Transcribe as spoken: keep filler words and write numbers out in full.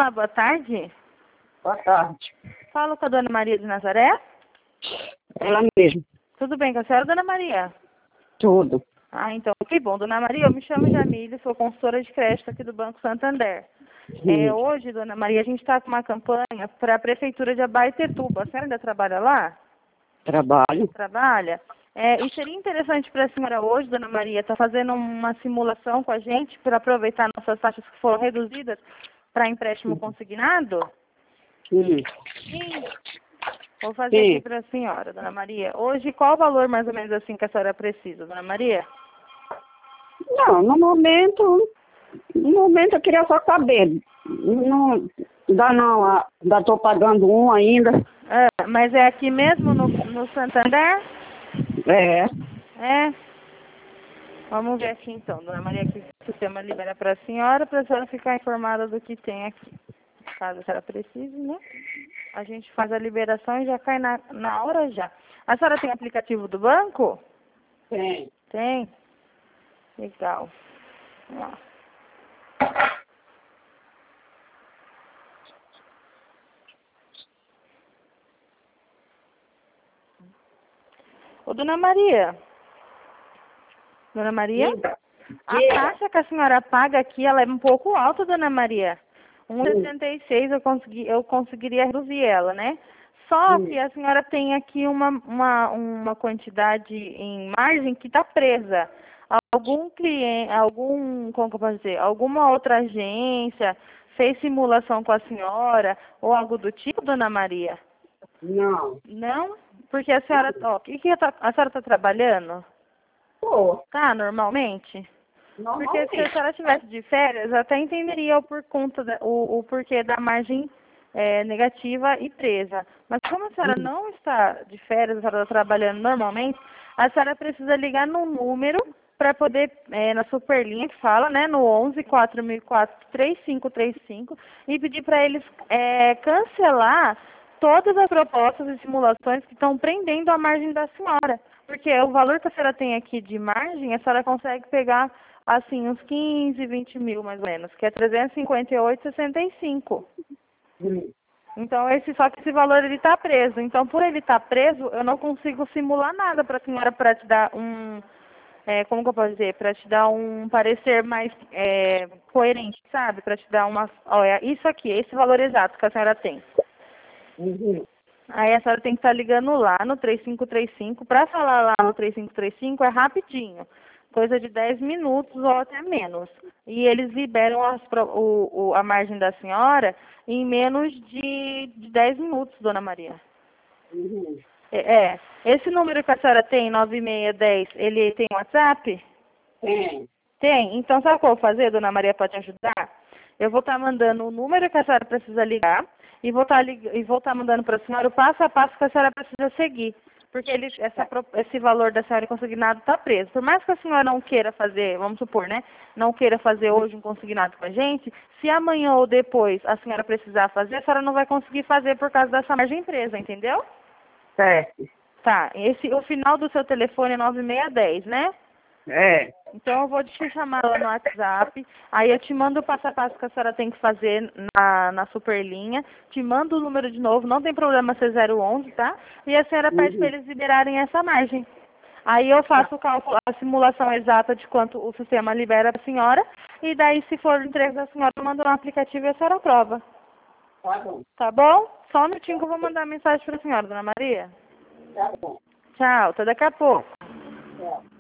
Olá, boa tarde. Boa tarde. Falo com a dona Maria de Nazaré. Ela mesmo. Tudo bem com a senhora, dona Maria? Tudo. Ah, então, que bom. Dona Maria, eu me chamo Jamile, sou consultora de crédito aqui do Banco Santander. É, hoje, dona Maria, a gente está com uma campanha para a Prefeitura de Abaetetuba. A senhora ainda trabalha lá? Trabalho. Trabalha? É, e seria interessante para a senhora hoje, dona Maria, estar fazendo uma simulação com a gente para aproveitar nossas taxas que foram reduzidas para empréstimo consignado? Sim. Sim. Vou fazer Sim. aqui para a senhora, dona Maria. Hoje, qual o valor mais ou menos assim que a senhora precisa, dona Maria? Não, no momento, no momento eu queria só saber. Não dá não, ah, ainda estou pagando um ainda. Ah, mas é aqui mesmo no, no Santander? É. É. Vamos ver aqui então, dona Maria, que o sistema libera para a senhora, para a senhora ficar informada do que tem aqui. Caso a senhora precise, né? A gente faz a liberação e já cai na, na hora já. A senhora tem aplicativo do banco? Tem. Tem? Legal. Vamos lá. Ô, dona Maria. Dona Maria? Diga. A Diga. taxa que a senhora paga aqui, ela é um pouco alta, dona Maria. um vírgula sessenta e seis eu, consegui, eu conseguiria reduzir ela, né? Só Hum. que a senhora tem aqui uma, uma, uma quantidade em margem que está presa. Algum cliente, algum, como que eu posso dizer, alguma outra agência fez simulação com a senhora ou algo do tipo, dona Maria? Não. Não? Porque a senhora, ó, o que, que a, a senhora está trabalhando? Pô, Tá, normalmente? Porque se a normalmente. senhora estivesse de férias, eu até entenderia o, por conta da, o, o porquê da margem é, negativa e presa. Mas como a senhora Hum. não está de férias, a senhora está trabalhando normalmente, a senhora precisa ligar no número para poder, é, na superlinha que fala, né, no onze, quatro mil e quatro, três cinco três cinco, e pedir para eles é, cancelar todas as propostas e simulações que estão prendendo a margem da senhora. Porque o valor que a senhora tem aqui de margem, a senhora consegue pegar assim, uns quinze, vinte mil mais ou menos, que é trezentos e cinquenta e oito vírgula sessenta e cinco. Hum. Então, esse, só que esse valor ele está preso. Então, por ele estar preso, eu não consigo simular nada para a senhora para te dar um, é, como que eu posso dizer, para te dar um parecer mais é, coerente, sabe? Para te dar uma, olha, isso aqui, esse valor exato que a senhora tem. Uhum. Aí a senhora tem que estar ligando lá no três cinco três cinco. Para falar lá no três cinco três cinco é rapidinho. Coisa de dez minutos ou até menos. E eles liberam as, pro- o, o, a margem da senhora em menos de, de dez minutos, dona Maria. Uhum. É, é. Esse número que a senhora tem, nove seis um zero, ele tem WhatsApp? Tem. Tem. Então, sabe o que eu vou fazer, dona Maria, para te ajudar? Eu vou estar mandando o número que a senhora precisa ligar e vou estar, lig- e vou estar mandando para a senhora o passo a passo que a senhora precisa seguir. Porque ele, essa, pro- esse valor da senhora em consignado está preso. Por mais que a senhora não queira fazer, vamos supor, né? Não queira fazer hoje um consignado com a gente, se amanhã ou depois a senhora precisar fazer, a senhora não vai conseguir fazer por causa dessa margem presa, entendeu? Certo. Tá. Esse, o final do seu telefone é nove seis um zero, né? É. Então eu vou te chamar lá no WhatsApp, aí eu te mando o passo a passo que a senhora tem que fazer na, na superlinha, te mando o número de novo, não tem problema ser zero onze, tá? E a senhora pede para Uhum. eles liberarem essa margem. Aí eu faço o cálculo, a simulação exata de quanto o sistema libera para a senhora, e daí se for entregue da senhora, eu mando no aplicativo e a senhora aprova. Tá bom. Tá bom? Só um minutinho que eu vou mandar a mensagem para a senhora, dona Maria. Tá bom. Tchau, até daqui a pouco. Tchau.